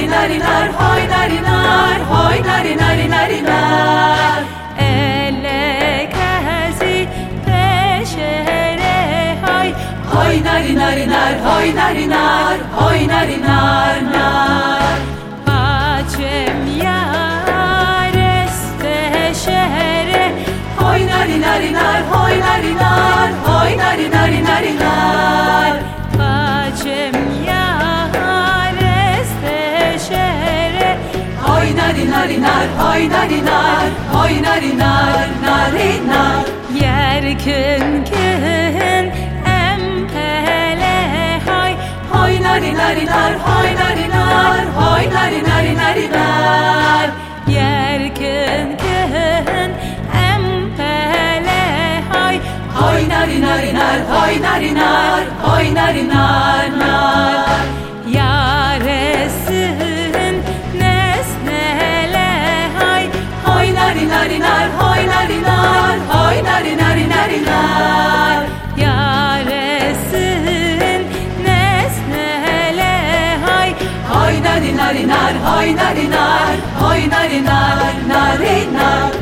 narinar, hoy narinar, hoy narinar. Elle kezi peşere hay. Hoy narinar, hoy narinar, hoy narinar nar. Bacem yareste şehre. Hoy narinar, hoy narinar, hoy narinar. Bacem yareste şehre. Hoy narinar, hoy narinar, hoy narinar narinar. Yerkün kün empele hay. Hoy narinar, hoy narinar, hoy narinar. Yerkün kün empele hay. Hoy narinar, hoy narinar, hoy narinar nar. Yaresin nesnele hay. Hoy narinar, hoy narinar, hoy narinar. Yaresin nesnele hay. Hoy narinar, hoy narinar, hoy narinar narinar.